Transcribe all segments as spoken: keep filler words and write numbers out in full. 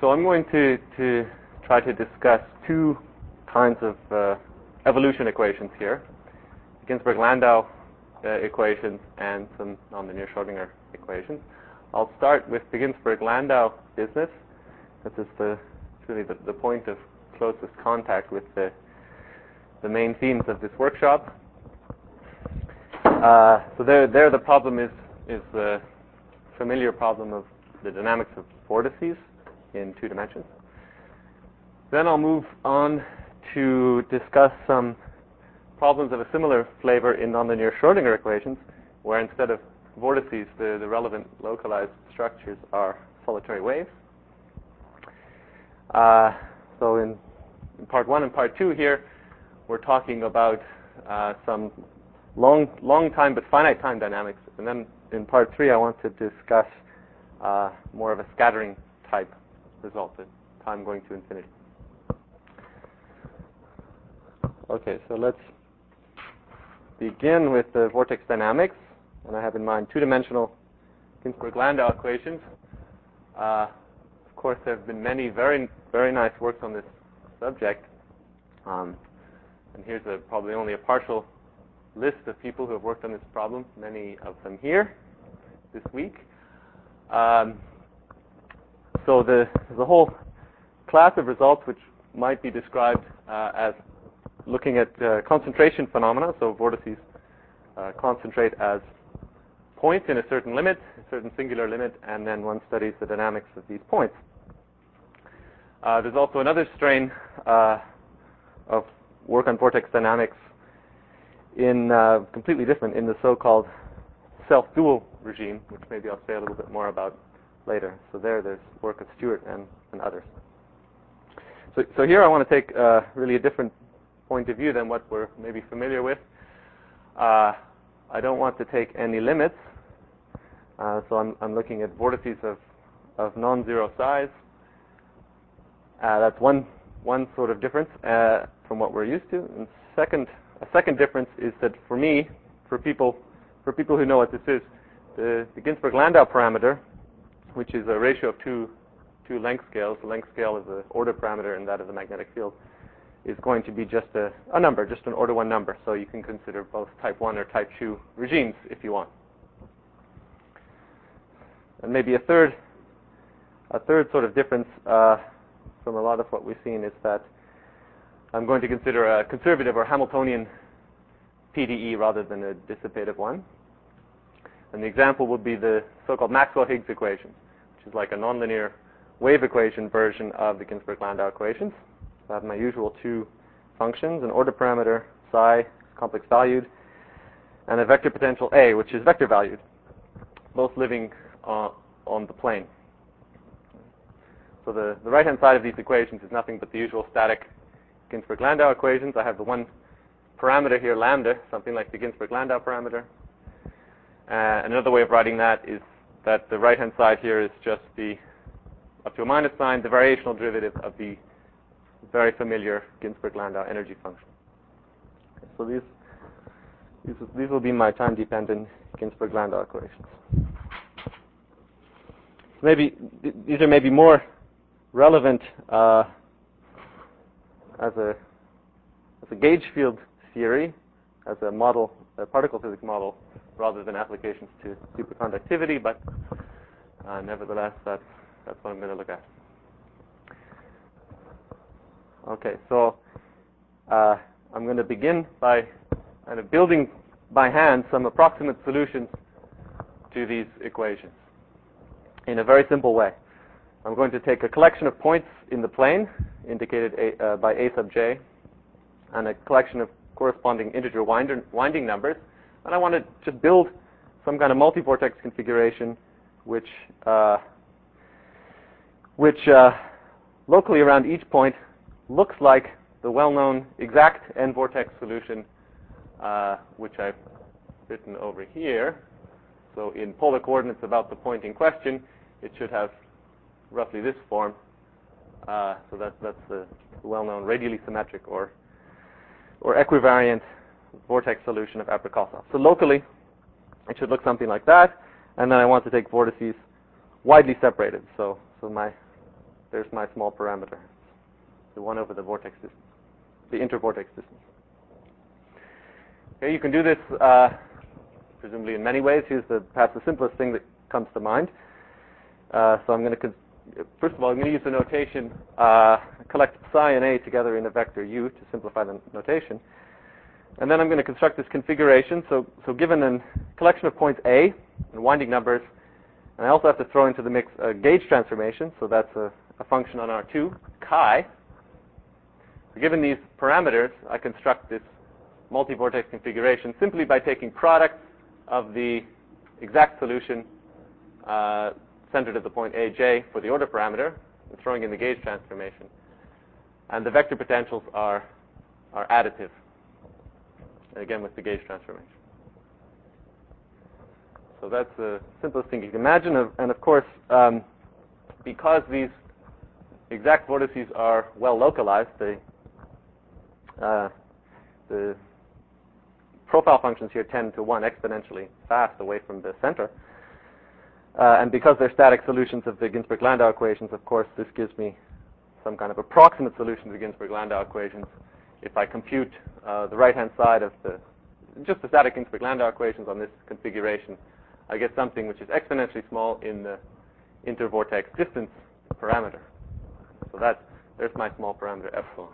so I'm going to, to try to discuss two kinds of uh, evolution equations here, Ginzburg-Landau uh, equations and some nonlinear Schrodinger equations. I'll start with the Ginzburg-Landau business. This is the, really the, the point of closest contact with the, the main themes of this workshop. Uh, so there, there the problem is, is the familiar problem of the dynamics of vortices in two dimensions. Then I'll move on to discuss some problems of a similar flavor in nonlinear Schrodinger equations, where instead of vortices, the, the relevant localized structures are solitary waves. Uh, so in, in part one and part two here, we're talking about uh, some long, long time but finite time dynamics, and then in part three, I want to discuss uh, more of a scattering type result, the time going to infinity. Okay, so let's begin with the vortex dynamics, and I have in mind two-dimensional Ginzburg-Landau equations. Uh, of course, there have been many very, very nice works on this subject, um, and here's a, probably only a partial list of people who have worked on this problem, many of them here this week. Um, so the, the whole class of results, which might be described uh, as looking at uh, concentration phenomena, so vortices uh, concentrate as points in a certain limit, a certain singular limit, and then one studies the dynamics of these points. Uh, there's also another strain uh, of work on vortex dynamics in uh, completely different, in the so-called self-dual regime, which maybe I'll say a little bit more about later. So there, there's work of Stewart and, and others. So, so here I want to take uh, really a different point of view than what we're maybe familiar with. Uh, I don't want to take any limits, uh, so I'm, I'm looking at vortices of, of non-zero size. Uh, that's one one sort of difference uh, from what we're used to. And second, a second difference is that for me, for people for people who know what this is, the, the Ginzburg-Landau parameter, which is a ratio of two two length scales. The length scale is the order parameter, and that of the magnetic field is going to be just a, a number, just an order one number. So you can consider both type one or type two regimes if you want. And maybe a third, a third sort of difference uh, from a lot of what we've seen is that I'm going to consider a conservative or Hamiltonian P D E rather than a dissipative one. And the example would be the so-called Maxwell-Higgs equation, which is like a nonlinear wave equation version of the Ginzburg-Landau equations. So I have my usual two functions, an order parameter psi, complex valued, and a vector potential A, which is vector valued, both living uh, on the plane. So the, the right-hand side of these equations is nothing but the usual static Ginzburg-Landau equations. I have the one parameter here, lambda, something like the Ginzburg-Landau parameter. Uh, another way of writing that is that the right-hand side here is just the, up to a minus sign, the variational derivative of the very familiar Ginzburg-Landau energy function. Okay, so these, these, these will be my time-dependent Ginzburg-Landau equations. Maybe these are maybe more relevant uh, as a as a gauge field theory, as a model, a particle physics model, rather than applications to superconductivity. But uh, nevertheless, that's that's what I'm going to look at. Okay, so uh, I'm going to begin by kind of building by hand some approximate solutions to these equations in a very simple way. I'm going to take a collection of points in the plane, indicated a, uh, by A sub j, and a collection of corresponding integer winder, winding numbers, and I want to just build some kind of multi-vortex configuration which, uh, which uh, locally around each point looks like the well-known exact n-vortex solution, uh, which I've written over here. So in polar coordinates about the point in question, it should have roughly this form. Uh, so that, that's the well-known radially symmetric or or equivariant vortex solution of Abrikosov. So locally, it should look something like that. And then I want to take vortices widely separated. So so my there's my small parameter, the one over the vortex distance, the intervortex distance. Okay, you can do this uh, presumably in many ways. Here's the, perhaps the simplest thing that comes to mind. Uh, so I'm going to, first of all, I'm going to use the notation, uh, collect psi and A together in a vector U to simplify the notation. And then I'm going to construct this configuration. So, so given a collection of points A and winding numbers, and I also have to throw into the mix a gauge transformation. So that's a, a function on R two, chi. So given these parameters, I construct this multi-vortex configuration simply by taking products of the exact solution uh, centered at the point A J for the order parameter and throwing in the gauge transformation. And the vector potentials are, are additive, again with the gauge transformation. So that's the simplest thing you can imagine. And of course, um, because these exact vortices are well localized, they, uh, the profile functions here tend to one exponentially fast away from the center. Uh, and because they're static solutions of the Ginzburg-Landau equations, of course, this gives me some kind of approximate solution to the Ginzburg-Landau equations. If I compute uh, the right-hand side of the, just the static Ginzburg-Landau equations on this configuration, I get something which is exponentially small in the intervortex distance parameter. So that's, there's my small parameter epsilon.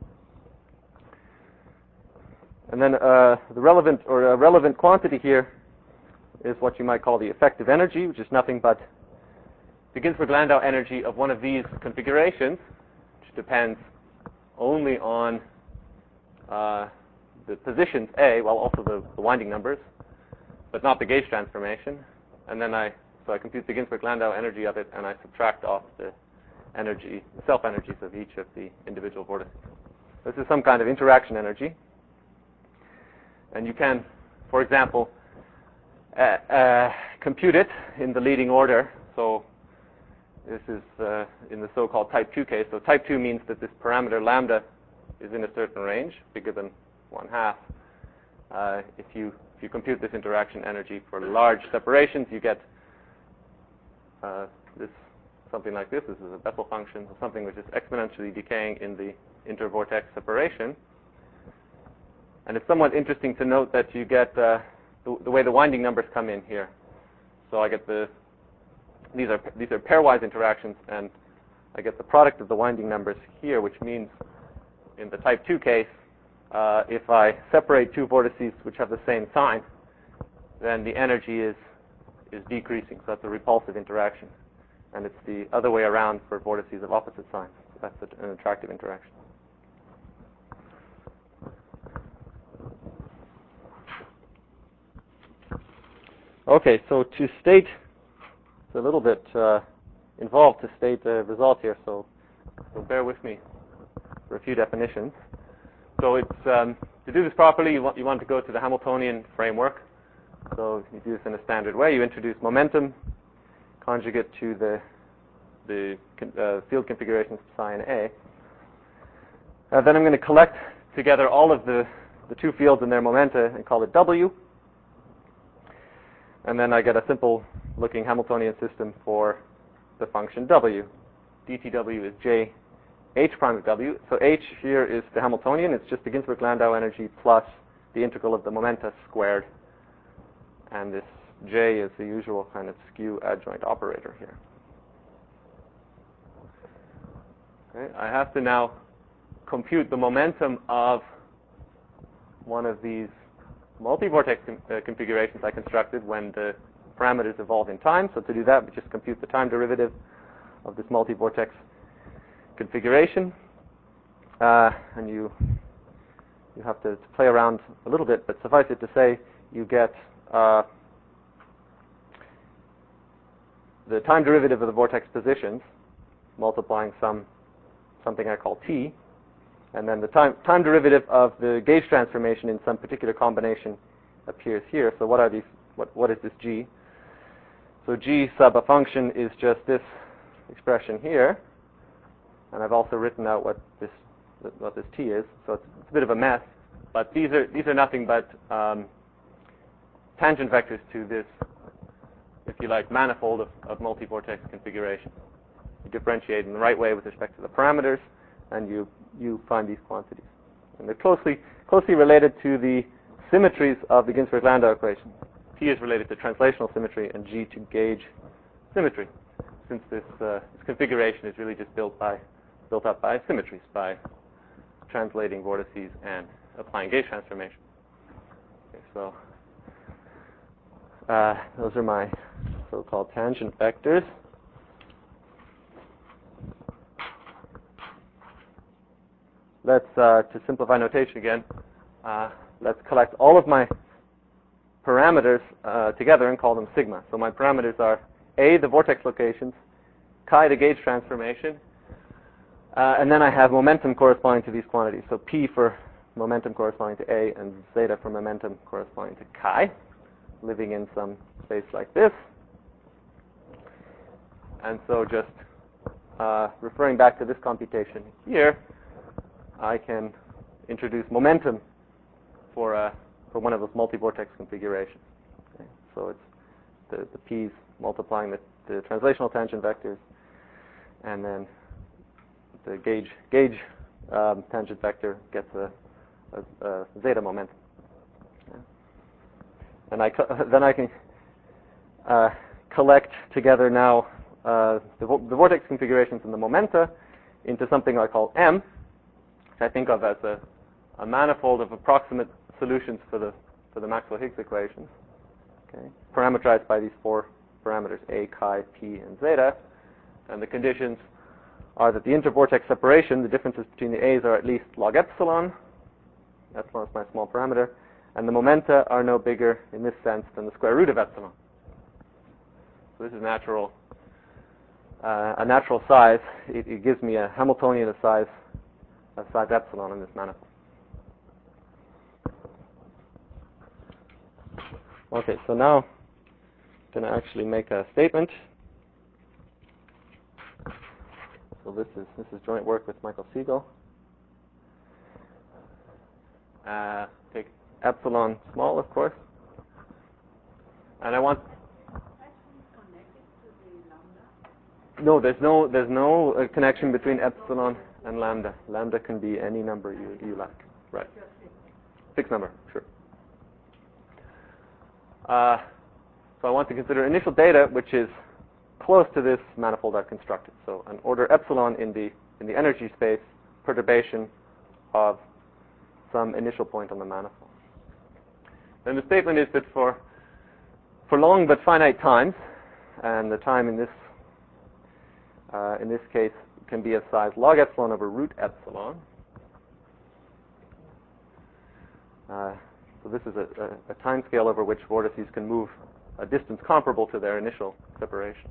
And then uh, the relevant or a relevant quantity here is what you might call the effective energy, which is nothing but the Ginzburg-Landau energy of one of these configurations, which depends only on uh, the positions A, well, also the, the winding numbers, but not the gauge transformation. And then I, so I compute the Ginzburg-Landau energy of it, and I subtract off the energy, self-energies of each of the individual vortices. This is some kind of interaction energy. And you can, for example, uh, uh, compute it in the leading order. So this is uh, in the so-called type two case. So type two means that this parameter lambda is in a certain range, bigger than one half. Uh, if you if you compute this interaction energy for large separations, you get uh, this something like this. This is a Bessel function, something which is exponentially decaying in the intervortex separation. And it's somewhat interesting to note that you get uh, the, the way the winding numbers come in here. So I get the these are these are pairwise interactions, and I get the product of the winding numbers here, which means in the type two case, uh, if I separate two vortices which have the same sign, then the energy is is decreasing. So that's a repulsive interaction, and it's the other way around for vortices of opposite signs. So that's an attractive interaction. Okay, so to state, it's a little bit uh, involved to state the result here, so, so bear with me for a few definitions. So it's um, to do this properly, you want, you want to go to the Hamiltonian framework. So you do this in a standard way. You introduce momentum conjugate to the the uh, field configurations of psi and A. Uh, then I'm going to collect together all of the, the two fields and their momenta and call it W. And then I get a simple looking Hamiltonian system for the function W. D T W is J H prime of W. So H here is the Hamiltonian. It's just the Ginzburg-Landau energy plus the integral of the momenta squared. And this J is the usual kind of skew adjoint operator here. Okay, I have to now compute the momentum of one of these multi-vortex com uh, configurations I constructed when the parameters evolve in time. So to do that, we just compute the time derivative of this multi-vortex configuration. Uh, and you you have to, to play around a little bit, but suffice it to say, you get uh, the time derivative of the vortex positions multiplying some something I call T, and then the time time derivative of the gauge transformation in some particular combination appears here. So what are these? What what is this G? So G sub a function is just this expression here, and I've also written out what this what this T is. So it's, it's a bit of a mess, but these are these are nothing but um, tangent vectors to this, if you like, manifold of, of multi-vortex configuration. you differentiate in the right way with respect to the parameters, and you you find these quantities. And they're closely closely related to the symmetries of the Ginzburg-Landau equation. T is related to translational symmetry, and G to gauge symmetry, since this, uh, this configuration is really just built by built up by symmetries, by translating vortices and applying gauge transformation. Okay, so uh, those are my so-called tangent vectors. Let's, uh, to simplify notation again, uh, let's collect all of my parameters uh, together and call them sigma. So my parameters are A, the vortex locations, chi, the gauge transformation, uh, and then I have momentum corresponding to these quantities. So P for momentum corresponding to A, and zeta for momentum corresponding to chi, living in some space like this. And so just uh, referring back to this computation here, I can introduce momentum for uh, for one of those multi-vortex configurations. Okay. So it's the, the P's multiplying the, the translational tangent vectors, and then the gauge gauge um, tangent vector gets a, a, a zeta momentum. Okay. And I co- then I can uh, collect together now uh, the, vo- the vortex configurations and the momenta into something I call M, which I think of as a, a manifold of approximate solutions for the for the Maxwell-Higgs equations, okay, parameterized by these four parameters, A, chi, P, and zeta. And the conditions are that the intervortex separation, the differences between the A's are at least log epsilon. Epsilon is my small parameter. And the momenta are no bigger in this sense than the square root of epsilon. So this is natural, uh, a natural size. It, it gives me a Hamiltonian of size, of size epsilon in this manifold. Okay, so now I'm going to actually make a statement. So this is this is joint work with Michael Siegel. Uh, take epsilon small, of course, and I want. No, there's no there's no uh, connection between epsilon and lambda. Lambda can be any number you you like. Right. Fixed number, sure. Uh, so I want to consider initial data, which is close to this manifold I've constructed. So an order epsilon in the in the energy space perturbation of some initial point on the manifold. Then the statement is that for for long but finite times, and the time in this uh, in this case can be of size log epsilon over root epsilon. Uh, So this is a, a, a time scale over which vortices can move a distance comparable to their initial separation.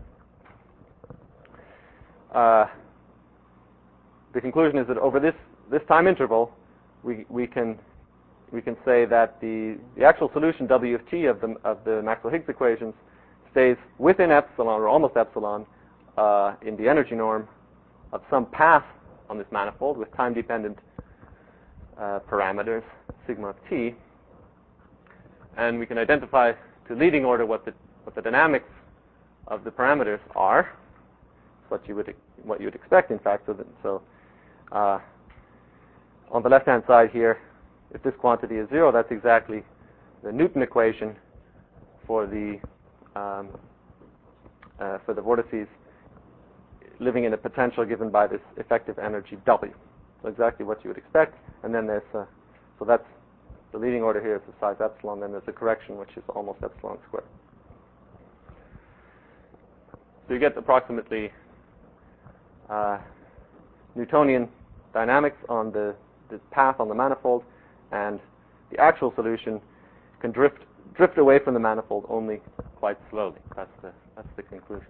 Uh, the conclusion is that over this, this time interval, we, we can we can say that the, the actual solution W of t of the of the Maxwell-Higgs equations stays within epsilon or almost epsilon uh, in the energy norm of some path on this manifold with time-dependent uh, parameters sigma of t. And we can identify to leading order what the what the dynamics of the parameters are. What you would what you would expect, in fact. So that, so uh, on the left-hand side here, if this quantity is zero, that's exactly the Newton equation for the um, uh, for the vortices living in a potential given by this effective energy W. So exactly what you would expect. And then there's uh, so that's the leading order here is the size epsilon, then there's a correction which is almost epsilon squared. So you get approximately uh, Newtonian dynamics on the, the path on the manifold, and the actual solution can drift drift away from the manifold only quite slowly. That's the that's the conclusion.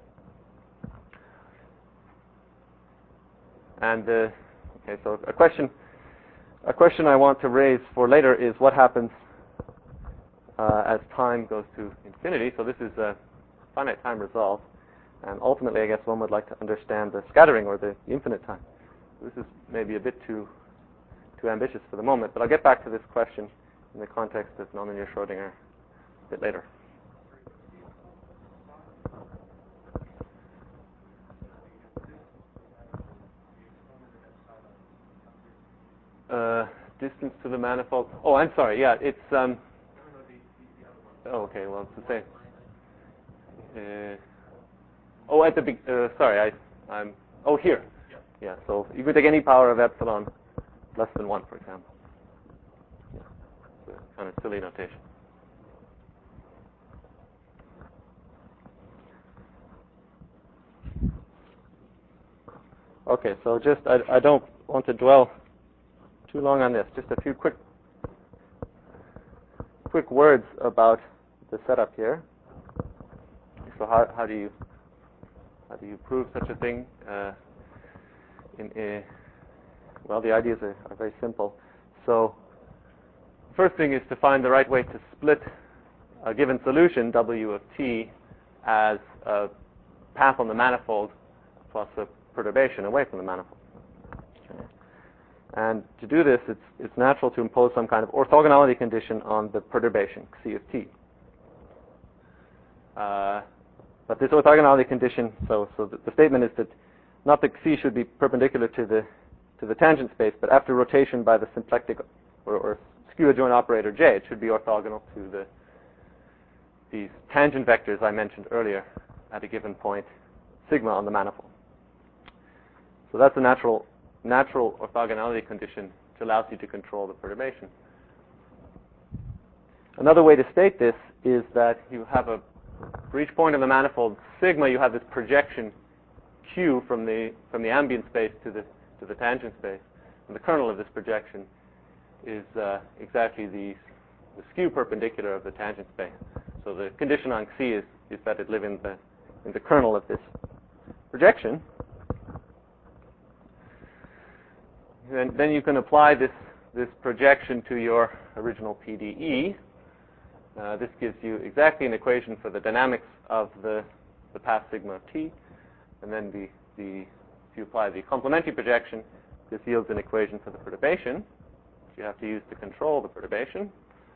And uh, okay, so a question. A question I want to raise for later is what happens uh, as time goes to infinity. So this is a finite time resolve, and ultimately I guess one would like to understand the scattering or the infinite time. This is maybe a bit too too ambitious for the moment, but I'll get back to this question in the context of nonlinear Schrodinger a bit later. uh, distance to the manifold. Oh, I'm sorry. Yeah, it's. Um, oh, okay. Well, it's the same. Uh, oh, at the big. Uh, sorry, I. I'm. Oh, here. Yeah. Yeah. So you could take any power of epsilon less than one, for example. Yeah. It's a kind of silly notation. Okay, so just I, I don't want to dwell too long on this. Just a few quick quick words about the setup here. So how how do you how do you prove such a thing? Uh, in a, well, the ideas are, are very simple. So the first thing is to find the right way to split a given solution W of t as a path on the manifold plus a perturbation away from the manifold. Okay. And to do this, it's, it's natural to impose some kind of orthogonality condition on the perturbation, C of t. Uh, but this orthogonality condition, so, so the, the statement is that not that C should be perpendicular to the to the tangent space, but after rotation by the symplectic or, or skew adjoint operator J, it should be orthogonal to the these tangent vectors I mentioned earlier at a given point, sigma on the manifold. So that's a natural natural orthogonality condition which allows you to control the perturbation. Another way to state this is that you have a, for each point of the manifold sigma, you have this projection Q from the from the ambient space to the to the tangent space, and the kernel of this projection is uh, exactly the the skew perpendicular of the tangent space. So the condition on C is is that it live in the in the kernel of this projection. Then, then you can apply this, this projection to your original P D E. Uh, this gives you exactly an equation for the dynamics of the, the path sigma of t. And then the, the, if you apply the complementary projection, this yields an equation for the perturbation, which you have to use to control the perturbation.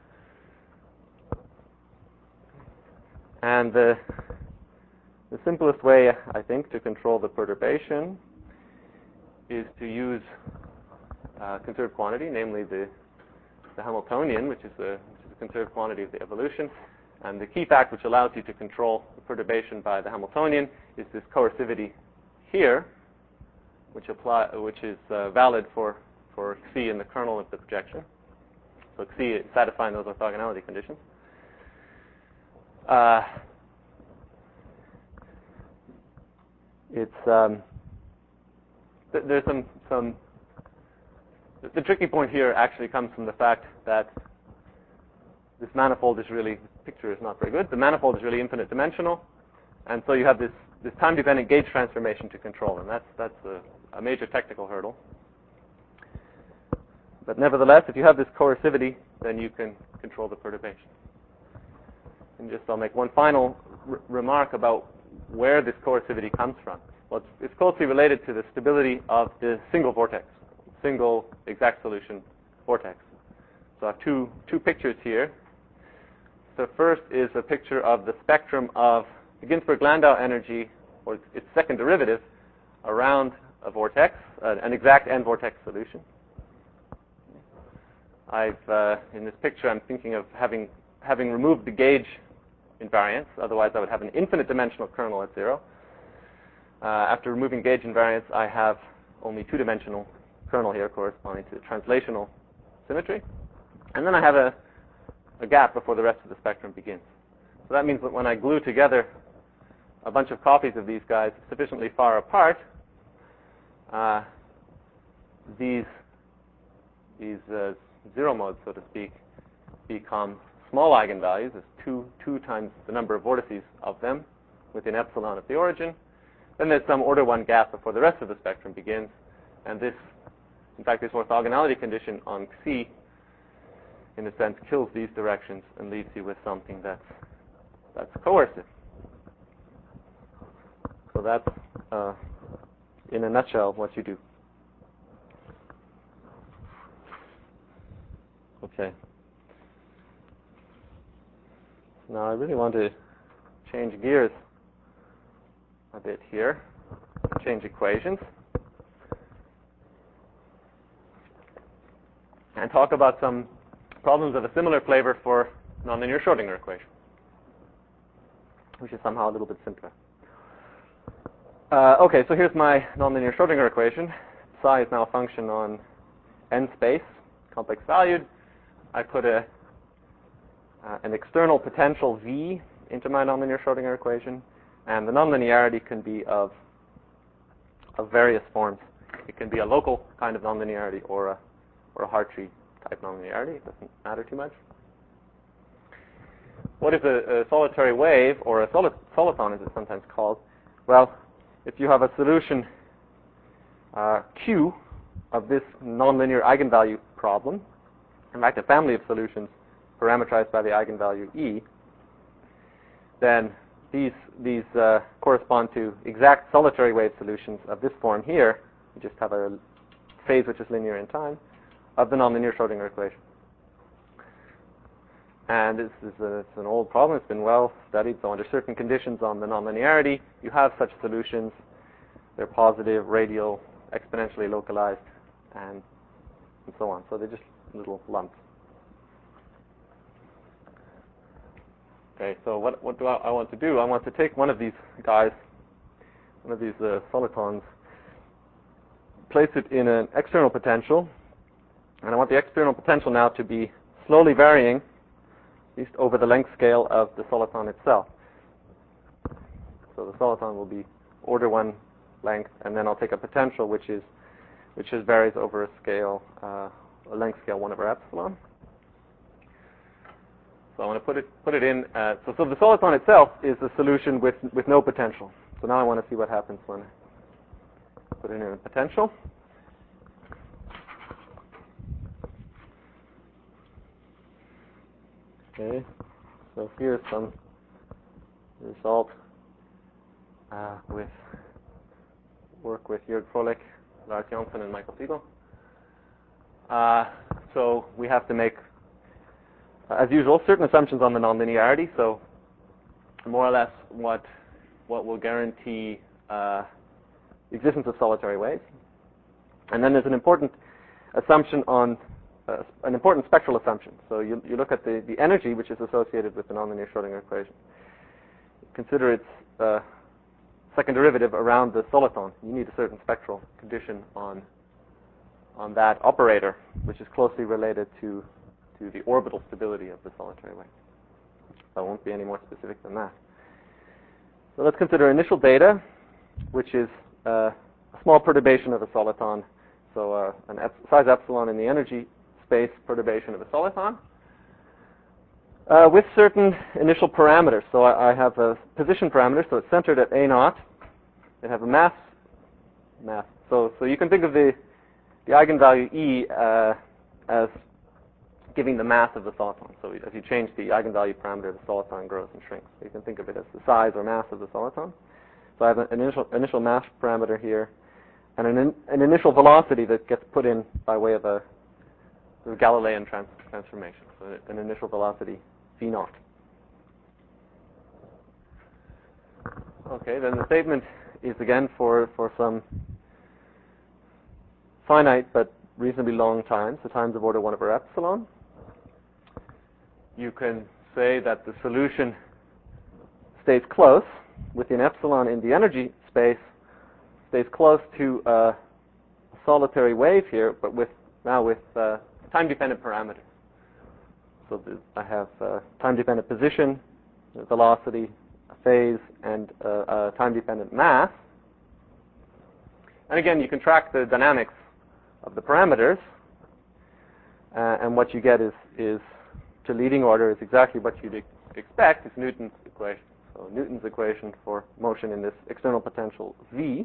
And the, the simplest way, I think, to control the perturbation is to use Uh, conserved quantity, namely the, the Hamiltonian, which is, a, which is a conserved quantity of the evolution. And the key fact which allows you to control the perturbation by the Hamiltonian is this coercivity here, which apply, which is uh, valid for, for Xi in the kernel of the projection. So Xi is satisfying those orthogonality conditions. Uh, it's um, th- there's some some The tricky point here actually comes from the fact that this manifold is really, this picture is not very good, the manifold is really infinite dimensional, and so you have this, this time-dependent gauge transformation to control, and that's, that's a, a major technical hurdle. But nevertheless, if you have this coercivity, then you can control the perturbation. And just I'll make one final r- remark about where this coercivity comes from. Well, it's, it's closely related to the stability of the single vortex. Single exact solution vortex. So I have two two pictures here. So first is a picture of the spectrum of the Ginzburg-Landau energy, or its second derivative, around a vortex, uh, an exact n-vortex solution. I've uh, in this picture I'm thinking of having having removed the gauge invariance. Otherwise, I would have an infinite dimensional kernel at zero. Uh, after removing gauge invariance, I have only two-dimensional kernel here corresponding to translational symmetry. And then I have a, a gap before the rest of the spectrum begins. So that means that when I glue together a bunch of copies of these guys sufficiently far apart, uh, these, these uh, zero modes, so to speak, become small eigenvalues, as two, two times the number of vortices of them within epsilon of the origin. Then there's some order one gap before the rest of the spectrum begins, and this In fact, this orthogonality condition on Xi, in a sense, kills these directions and leaves you with something that's that's coercive. So that's, uh, in a nutshell, what you do. Okay. Now I really want to change gears a bit here, change equations. and talk about some problems of a similar flavor for nonlinear Schrodinger equation, which is somehow a little bit simpler. Uh, okay, so here's my nonlinear Schrodinger equation. Psi is now a function on n space, complex valued. I put a uh, an external potential V into my nonlinear Schrodinger equation, and the nonlinearity can be of of various forms. It can be a local kind of nonlinearity or a or a Hartree type nonlinearity. It doesn't matter too much. What is a, a solitary wave, or a solid, soliton as it's sometimes called? Well, if you have a solution uh, Q of this nonlinear eigenvalue problem, in fact a family of solutions parameterized by the eigenvalue E, then these these uh, correspond to exact solitary wave solutions of this form here. You just have a phase which is linear in time of the nonlinear Schrodinger equation. And this is a, it's an old problem. It's been well studied. So under certain conditions on the nonlinearity, you have such solutions. They're positive, radial, exponentially localized, and, and so on. So they're just little lumps. Okay, so what, what do I, I want to do? I want to take one of these guys, one of these uh, solitons, place it in an external potential, and I want the external potential now to be slowly varying, at least over the length scale of the soliton itself. So the soliton will be order one length, and then I'll take a potential which is which is varies over a scale, uh, a length scale one over epsilon. So I want to put it put it in. Uh, so so the soliton itself is a solution with with no potential. So now I want to see what happens when I put it in a potential. Okay, so here's some result uh, with work with Jörg Froelich, Lars Jonsson, and Michael Siegel. Uh, so we have to make, uh, as usual, certain assumptions on the nonlinearity. So more or less what what will guarantee uh, the existence of solitary waves. And then there's an important assumption on Uh, an important spectral assumption. So you, you look at the, the energy which is associated with the nonlinear Schrodinger equation. Consider its uh, second derivative around the soliton. You need a certain spectral condition on on that operator, which is closely related to to the orbital stability of the solitary wave. So I won't be any more specific than that. So let's consider initial data, which is uh, a small perturbation of a soliton. So uh, an ep- size epsilon in the energy space perturbation of a soliton uh, with certain initial parameters. So I, I have a position parameter, so it's centered at A naught. It have a mass, mass. So so you can think of the the eigenvalue E uh, as giving the mass of the soliton. So as you change the eigenvalue parameter, the soliton grows and shrinks. So you can think of it as the size or mass of the soliton. So I have an initial initial mass parameter here, and an in, an initial velocity that gets put in by way of a the Galilean trans transformation, so an initial velocity v naught. Okay, then the statement is again for, for some finite but reasonably long times, the times of order one over epsilon. You can say that the solution stays close within epsilon in the energy space, stays close to a solitary wave here, but with now with uh, time-dependent parameters. So I have uh, time-dependent position, velocity, phase, and uh, a time-dependent mass. And again, you can track the dynamics of the parameters, uh, and what you get is, is to leading order is exactly what you'd expect. It's Newton's equation. So Newton's equation for motion in this external potential V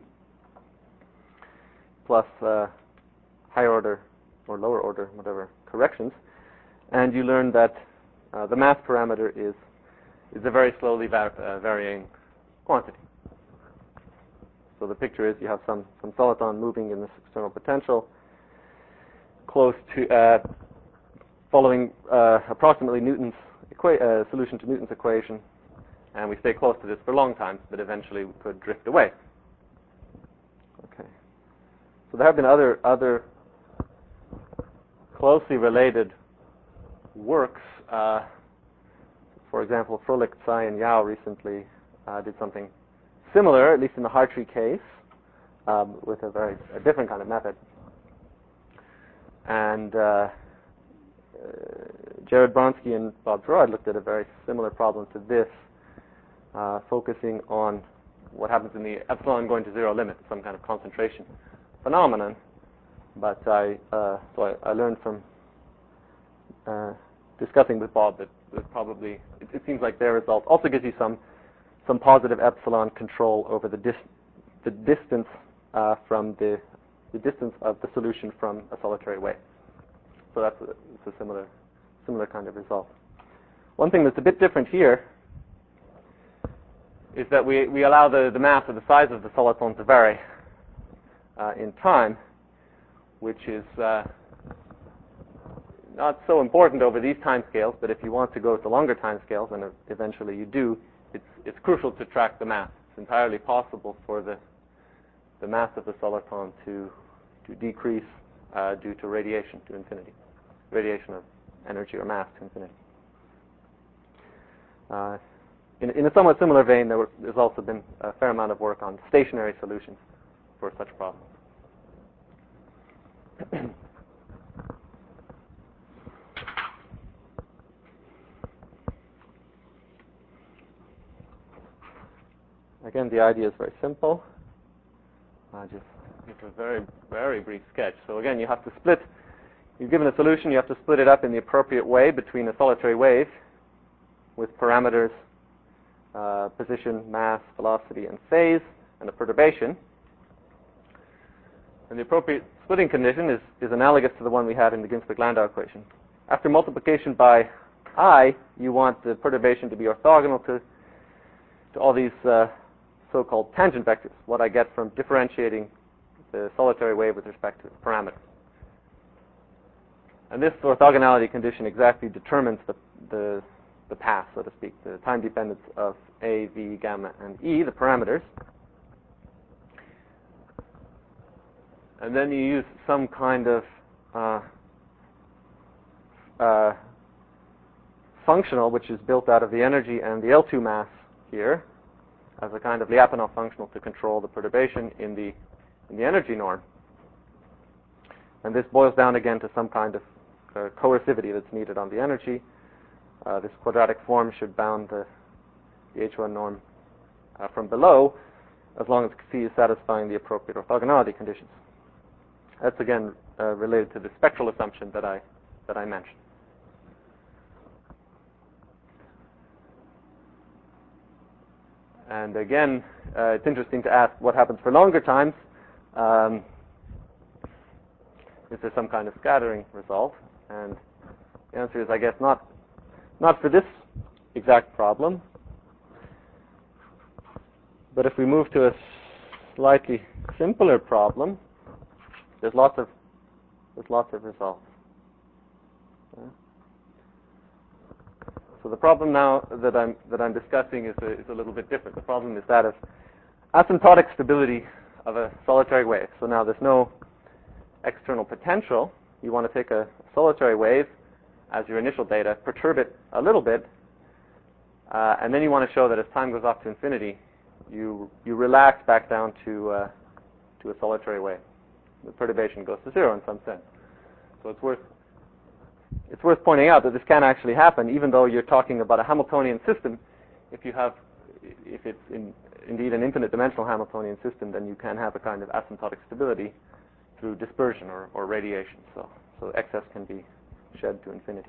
plus uh, higher order or lower order, whatever, corrections, and you learn that uh, the mass parameter is is a very slowly va uh, varying quantity. So the picture is you have some some soliton moving in this external potential, close to uh, following uh, approximately Newton's equa uh, solution to Newton's equation, and we stay close to this for long times, but eventually we could drift away. Okay. So there have been other other closely related works. Uh, for example, Froelich, Tsai, and Yao recently uh, did something similar, at least in the Hartree case, um, with a very a different kind of method. And uh, uh, Jared Bronsky and Bob Gerard looked at a very similar problem to this, uh, focusing on what happens in the epsilon going to zero limit, some kind of concentration phenomenon. But I, uh, so I, I learned from uh, discussing with Bob that, that probably it, it seems like their result also gives you some some positive epsilon control over the dis the distance uh, from the the distance of the solution from a solitary wave. So that's a, it's a similar similar kind of result. One thing that's a bit different here is that we we allow the the mass or the size of the soliton to vary uh, in time, which is uh, not so important over these time scales, but if you want to go to longer time scales, and eventually you do, it's, it's crucial to track the mass. It's entirely possible for the, the mass of the soliton to, to decrease uh, due to radiation to infinity, radiation of energy or mass to infinity. Uh, in, in a somewhat similar vein, there were, there's also been a fair amount of work on stationary solutions for such problems. Again, the idea is very simple. I'll just give a very, very brief sketch. So again, you have to split, you're given a solution, you have to split it up in the appropriate way between a solitary wave with parameters, uh, position, mass, velocity, and phase, and a perturbation. And the appropriate splitting condition is, is analogous to the one we had in the Ginzburg-Landau equation. After multiplication by I, you want the perturbation to be orthogonal to, to all these uh, so-called tangent vectors, what I get from differentiating the solitary wave with respect to its parameters. And this orthogonality condition exactly determines the, the, the path, so to speak, the time dependence of A, V, gamma, and E, the parameters. And then you use some kind of uh, uh, functional, which is built out of the energy and the L two mass here, as a kind of Lyapunov functional to control the perturbation in the in the energy norm. And this boils down again to some kind of uh, coercivity that's needed on the energy. Uh, this quadratic form should bound the, the H one norm uh, from below, as long as C is satisfying the appropriate orthogonality conditions. That's again uh, related to the spectral assumption that I that I mentioned. And again, uh, it's interesting to ask what happens for longer times. Um, is there some kind of scattering result? And the answer is, I guess, not not for this exact problem. But if we move to a slightly simpler problem, there's lots of there's lots of results. Yeah. So the problem now that I'm that I'm discussing is a, is a little bit different. The problem is that of asymptotic stability of a solitary wave. So now there's no external potential. You want to take a solitary wave as your initial data, perturb it a little bit, uh, and then you want to show that as time goes off to infinity, you you relax back down to uh, to a solitary wave. The perturbation goes to zero in some sense. So it's worth It's worth pointing out that this can actually happen, even though you're talking about a Hamiltonian system. If you have, if it's in, indeed an infinite dimensional Hamiltonian system, then you can have a kind of asymptotic stability through dispersion or, or radiation. So, so excess can be shed to infinity.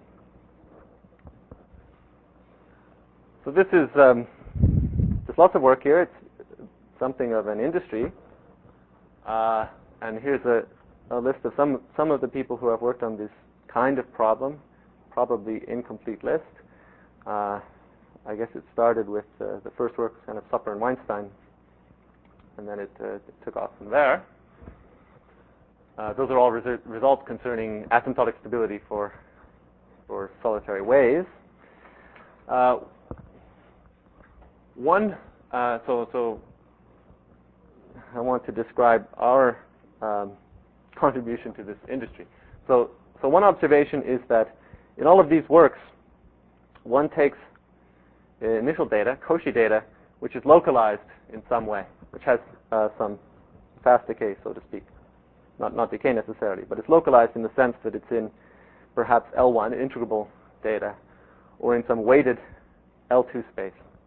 So this is um, there's lots of work here. It's something of an industry, uh, and here's a, a list of some some of the people who have worked on this kind of problem, probably incomplete list. Uh, I guess it started with uh, the first work, kind of Supper and Weinstein, and then it, uh, it took off from there. Uh, those are all resu- results concerning asymptotic stability for for solitary waves. Uh, one, uh, so so I want to describe our um, contribution to this industry. So so one observation is that in all of these works, one takes initial data, Cauchy data, which is localized in some way, which has uh, some fast decay, so to speak. Not, not decay necessarily, but it's localized in the sense that it's in perhaps L one, integrable data, or in some weighted L two space.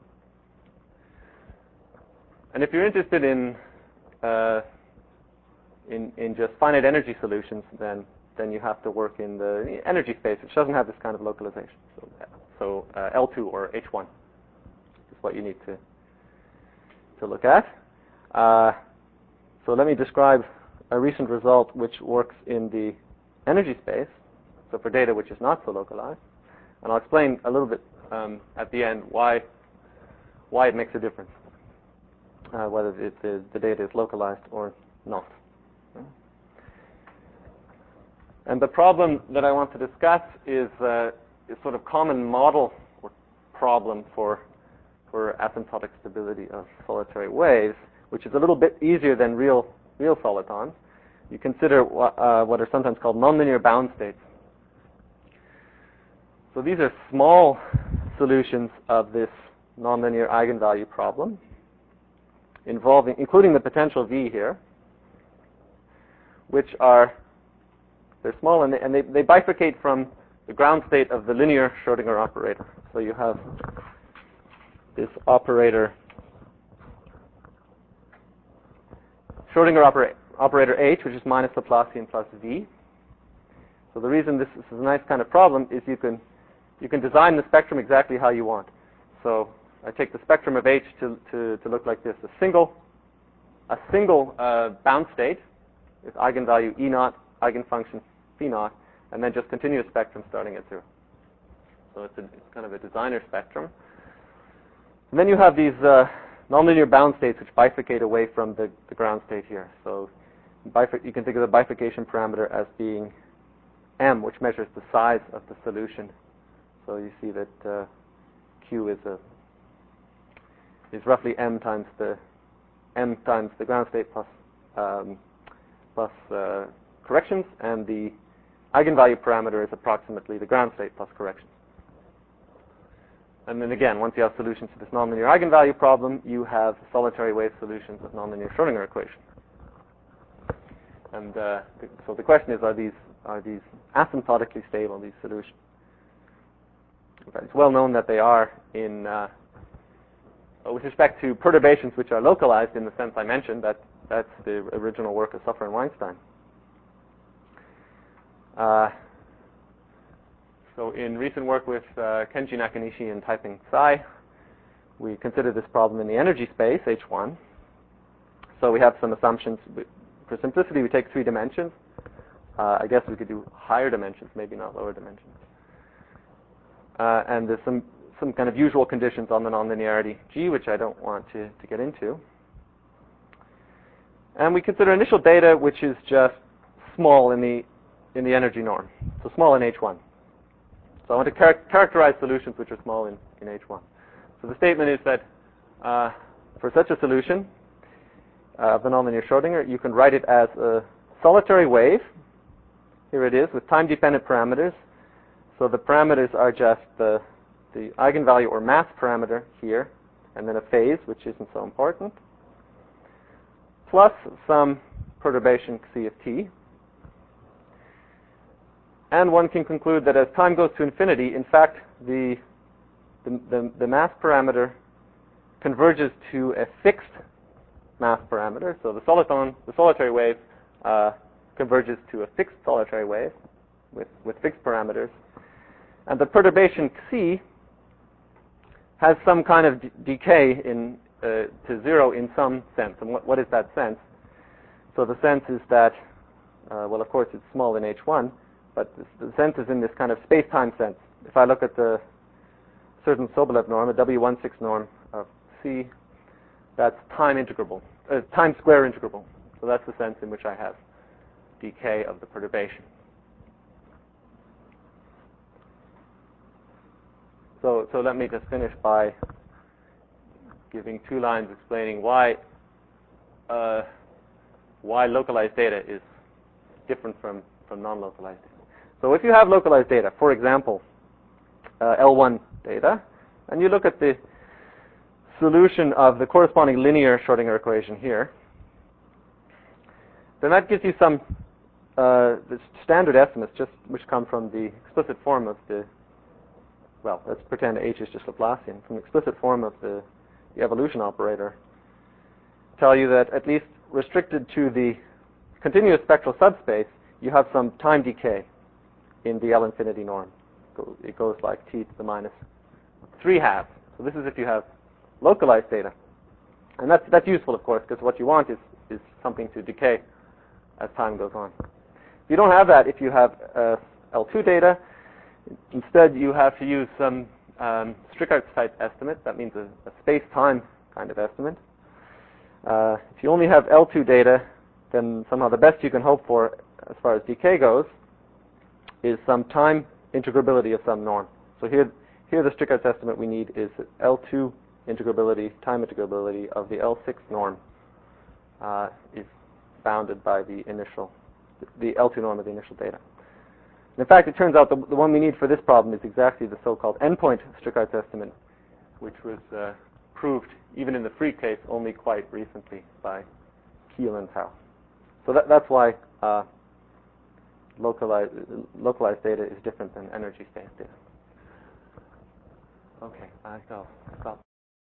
And if you're interested in, uh, in, in just finite energy solutions, then, then you have to work in the energy space, which doesn't have this kind of localization. So, so uh, L two or H one is what you need to, to look at. Uh, so let me describe a recent result which works in the energy space, so for data which is not so localized. And I'll explain a little bit um, at the end why, why it makes a difference, uh, whether it is, the data is localized or not. And the problem that I want to discuss is uh, a sort of common model or problem for, for asymptotic stability of solitary waves, which is a little bit easier than real real solitons. You consider uh, what are sometimes called nonlinear bound states. So these are small solutions of this nonlinear eigenvalue problem, involving, including the potential V here, which are, they're small and they, and they, they bifurcate from the ground state of the linear Schrodinger operator. So you have this operator, Schrodinger operator, operator H, which is minus Laplacian plus V. So the reason this, this is a nice kind of problem is you can you can design the spectrum exactly how you want. So I take the spectrum of H to to, to look like this: a single a single uh, bound state with eigenvalue E naught, eigenfunction phi naught, and then just continuous spectrum starting at zero. So it's, a, it's kind of a designer spectrum. And then you have these uh, nonlinear bound states which bifurcate away from the, the ground state here. So bifur- you can think of the bifurcation parameter as being m, which measures the size of the solution. So you see that uh, Q is a is roughly m times the m times the ground state plus um, plus uh, corrections, and the eigenvalue parameter is approximately the ground state plus corrections. And then again, once you have solutions to this nonlinear eigenvalue problem, you have solitary wave solutions of nonlinear Schrodinger equation. And uh, th- so the question is, are these are these asymptotically stable, these solutions? Okay. It's well known that they are in uh, with respect to perturbations which are localized in the sense I mentioned. That that's the original work of Suffer and Weinstein. Uh, So in recent work with uh, Kenji Nakanishi and Taiping Tsai, we consider this problem in the energy space, H one. So we have some assumptions. For simplicity, we take three dimensions. Uh, I guess we could do higher dimensions, maybe not lower dimensions. Uh, and there's some, some kind of usual conditions on the nonlinearity G, which I don't want to, to get into. And we consider initial data, which is just small in the, in the energy norm, so small in H one. So I want to char- characterize solutions which are small in, in H one. So the statement is that uh, for such a solution uh, of the nonlinear Schrodinger, you can write it as a solitary wave. Here it is with time-dependent parameters. So the parameters are just the, the eigenvalue or mass parameter here, and then a phase, which isn't so important, plus some perturbation C of t. And one can conclude that as time goes to infinity, in fact, the, the, the, the mass parameter converges to a fixed mass parameter. So the soliton, the solitary wave, uh, converges to a fixed solitary wave with, with fixed parameters. And the perturbation C has some kind of d- decay in, uh, to zero in some sense. And what, what is that sense? So the sense is that, uh, well, of course, it's small in H one. But the sense is in this kind of space-time sense. If I look at the certain Sobolev norm, a W sixteen norm of C, that's time integrable, uh, time square integrable. So that's the sense in which I have decay of the perturbation. So, so let me just finish by giving two lines explaining why uh, why localized data is different from, from non-localized data. So if you have localized data, for example, uh, L one data, and you look at the solution of the corresponding linear Schrodinger equation here, then that gives you some uh, the standard estimates, just which come from the explicit form of the, well, let's pretend H is just Laplacian, from the explicit form of the, the evolution operator, tell you that at least restricted to the continuous spectral subspace, you have some time decay in the L infinity norm. It goes like t to the minus three halves. So this is if you have localized data. And that's, that's useful, of course, because what you want is, is something to decay as time goes on. If you don't have that, if you have uh, L two data, instead you have to use some um, Strickhardt type estimate. That means a, a space-time kind of estimate. Uh, if you only have L two data, then somehow the best you can hope for as far as decay goes is some time integrability of some norm. So here, here the Strickhardt estimate we need is L two integrability, time integrability of the L six norm uh, is bounded by the initial, the L two norm of the initial data. And in fact, it turns out the, the one we need for this problem is exactly the so-called endpoint Strickhardt estimate, which was uh, proved even in the free case only quite recently by Kiel and Tao. So that, that's why uh, localized, localized data is different than energy space data. Okay, I go. Stop.